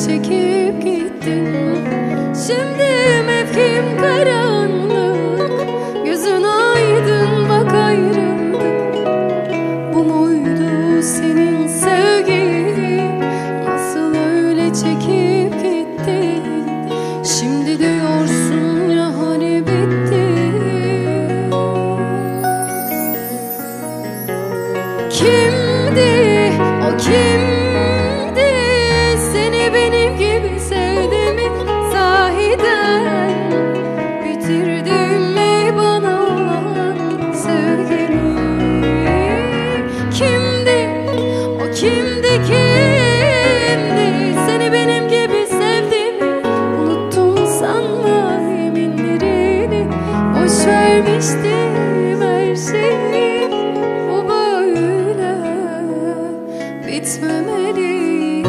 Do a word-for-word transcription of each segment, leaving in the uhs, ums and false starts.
çekip gittin. Şimdi mevkim karanlık, gözün aydın, bak ayrıldık. Bu muydu senin sevgin? Nasıl öyle çekip gittin? Şimdi diyorsun ya hani bitti. Kimdi o, kimdi seni benim gibi sevdi mi? Sahiden bitirdin mi bana olan sevgini? Kimdi o, kimdi, kimdi seni benim gibi sevdi mi? Unuttum sanma yeminlerini, boş vermiştim her şeyi. Bitmemeliydi.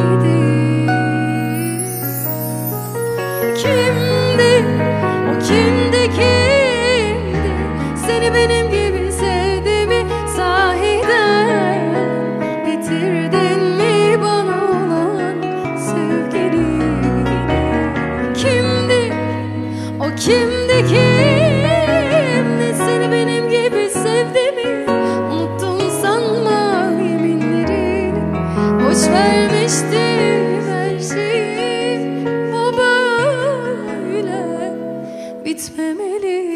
Kimdi o, kimdi, kimdi seni benim gibi sevdi mi? Sahiden bitirdin mi bana olan sevgini? Kimdi o, kimdi, kimdi seni benim gibi sevdi mi? Unuttum sanma yeminleri, boş vermiştim her şeyi. Bu böyle bitmemeli.